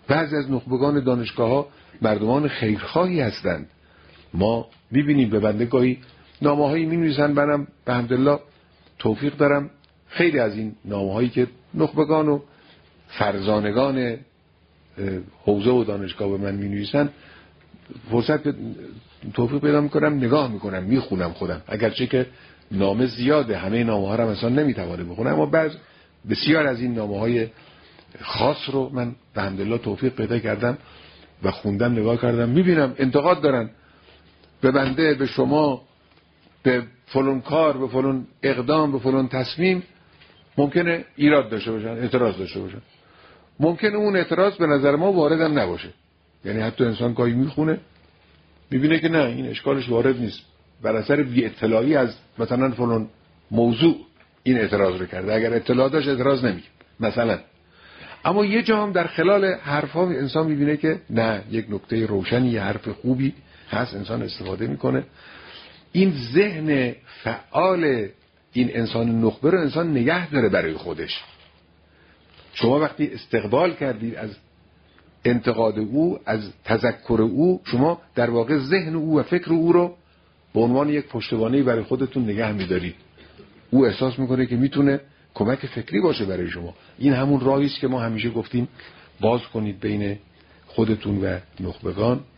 بعضی از نخبگان دانشگاه‌ها مردمان خیرخواهی هستند. ما می‌بینیم به بنده گاهی نامه‌هایی می‌نویسن، منم به حمدالله توفیق دارم خیلی از این نامه‌هایی که نخبگان و فرزانگان حوزه و دانشگاه به من می‌نویسن فرصت توفیق پیدا می‌کنم، نگاه می‌کنم، می‌خونم خودم، اگرچه که نامه زیاده، همه نامه‌ها رو مثلا نمی‌توانم بخونم، اما بسیار از این نامه‌های خاص رو من به حمدالله توفیق پیدا کردم و خوندم، نگاه کردم، می‌بینم انتقاد دارن به بنده، به شما، به فلان کار، به فلان اقدام، به فلان تصمیم ممکنه ایراد داشته باشن، اعتراض داشته باشن. ممکنه اون اعتراض به نظر ما وارد هم نباشه. یعنی حتی انسان گاهی میخونه میبینه که نه، این اشکالش وارد نیست، بر اثر بی اطلاعی از مثلا فلان موضوع این اعتراض رو کرده، اگر اطلاع داشت اعتراض نمیکرد مثلا. اما یه جا هم در خلال حرفا انسان میبینه که نه، یک نکته روشنی، یه حرف خوبی هست، انسان استفاده میکنه. این ذهن فعال این انسان نخبه رو انسان نگه داره برای خودش. شما وقتی استقبال کردید از انتقاد او، از تذکر او، شما در واقع ذهن او و فکر او رو به عنوان یک پشتوانه‌ای برای خودتون نگه می‌دارید. او احساس میکنه که میتونه کمک فکری باشه برای شما. این همون راهی است که ما همیشه گفتیم باز کنید بین خودتون و نخبگان.